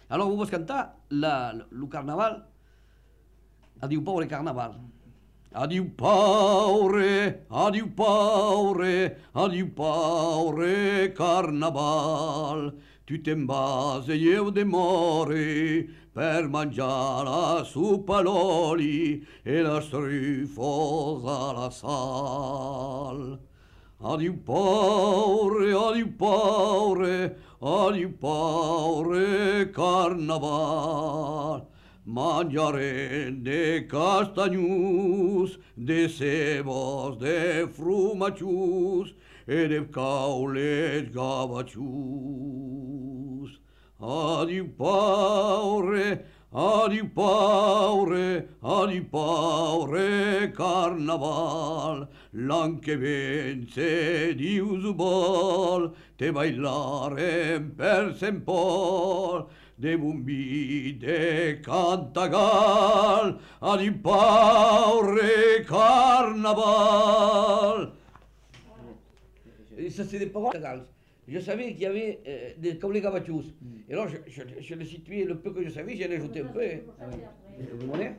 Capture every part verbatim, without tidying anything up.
Allora, vuoi cantare il carnaval? Adiu paure carnaval. Adiu paure, adiu paure, adiu paure carnaval. Tu te'n vas e io demore per mangiare la suppa l'oli e la strifosa alla sal. Adiu paure, adiu paure, adiu paure carnaval. Mangiare de castagnus, de cebos, de frumacius e de caules gavaccius. Adiu paure, adiu paure, adiu paure carnaval, l'an che vence Dius vol, te bailare per sempol, de bumbi de cantagal, adiu paure carnaval. Et ça, c'est des paroles. Je savais qu'il y avait euh, des caulés gavachous. Mm. Et alors, je, je, je l'ai situé le peu que je savais, j'en ai ajouté un peu. Hein. Ah oui. Vous voyez?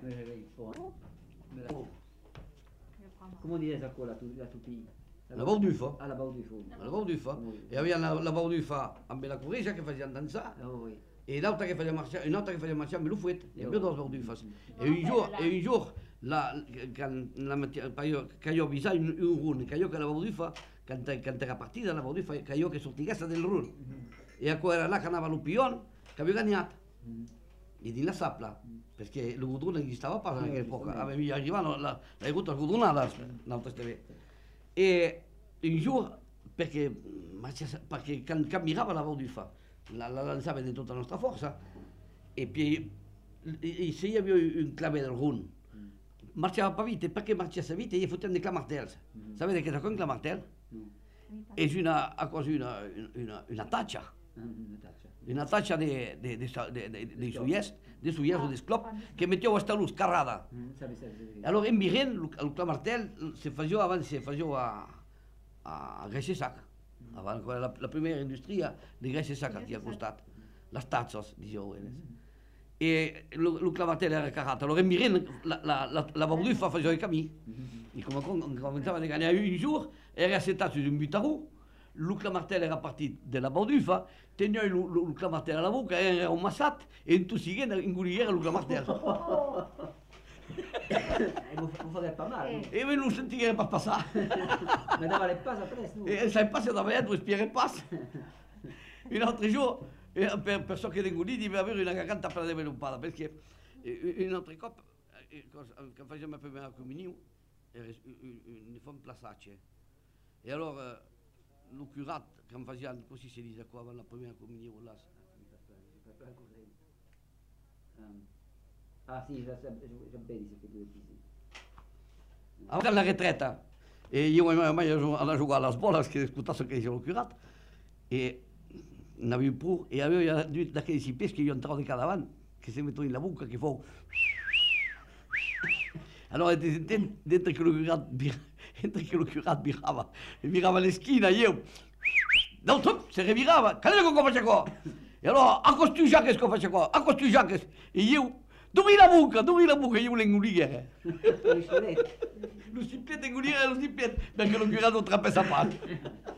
Comment on dit ça, quoi, la toupie? La bordufa. Ah, la bordufa. La bordufa. Oui. Et il y avait la, la bordufa amb la corrija que faisait danser. Ah oui. Et l'autre qui faisait marcher, une autre qui faisait marcher amb le fouet. Il y avait deux bordufas. Et un jour, et un jour, la, quand, la, quand jo visava un, un run, que jo que la bordufa, quand, quand era partida la bordufa, que jo que sortiguessa del run. E ancora era là che andava l'Upion, che aveva guadagnato. E di la sapla, perché il gudrun non stava pas in quell'epoca, aveva arrivato la avuto il gudrun l'altra steve. E un giorno, perché, perché quand, quand mirava la bordufa, la, la lançava de tota la nostra força, e puis, i si hi havia un clave del run, marxava pas vite, perquè marxava vite i fotent de clamartels. Mm. Sabeu de què és un clamartel? No. És una, una, una, una tatxa. Una tatxa de, de, de, de, de, de suyers, de suyers o d'esclop, que meteu hasta l'ús, carrada. Alors, en virent, el clamartel se faisio abans, se faisio a, a Grècia Sac. Abans, la, la primera indústria de Grècia Sac aquí al costat. Les tatxes, dieu. E il clamartel era carrat. Allora, en virent, la, la, la, la bordufa faisio il camí. I com començava a gagnar un jour, era assetat sur un butaró, il clamartel era partit de la bordufa, tenia il, il clamartel a la boca, era un massat, e en tot seguint engoliera il clamartel. Vous faisiez pas mal. E non lo sentirais pas passar. Mais n'avait pas après, nous. E ne savait pas si davant, non respirait pas. Un altre jour, per, per so che d'engolì devia avere una garganta per developata, perché un altro cop, quand faisais ma première communion, une femme plaçatge. Et alors, euh, le curat, quand faisait aussi, se disait quoi avant la première communion, là. Ah si, je sais bien, c'est que Avant la retraite, et io e mia mare andavamo a giocare alle bolas, che ascoltasse che diceva il curat, e ne avevo pure, e aveva da che si pesca, io entravo di cadavant, che si mettono in la bocca, che fa... Allora, dentro che lo curat, dentro che lo curat virava, virava l'eschina, io... No, si revirava, che è che faccia qua? E allora, a costui Jacques che faccia qua, a costui Jacques, e io... Dove la bocca, dove la bocca, io volevo ingolire. Lo stippetto ingolire lo stippetto, perché lo curato trappa sa parte.